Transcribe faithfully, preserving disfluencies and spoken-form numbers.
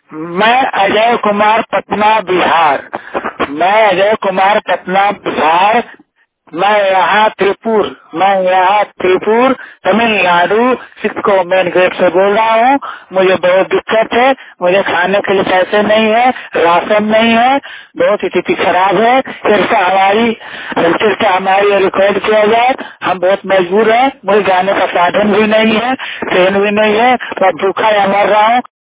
मैं अजय कुमार, पटना बिहार। मैं अजय कुमार, पटना बिहार। मैं यहाँ त्रिपुर मैं यहाँ त्रिपुर तमिलनाडु सिक्को मेन गेट से बोल रहा हूँ। मुझे बहुत दिक्कत है, मुझे खाने के लिए पैसे नहीं है, राशन नहीं है, बहुत स्थिति खराब है। कृपया हमारी कृपया हमारी रिकॉर्ड किया जाए। हम बहुत मजबूर हैं, मुझे जाने का साधन भी नहीं है, ट्रेन भी नहीं है, मैं भूखा या मर रहा हूँ।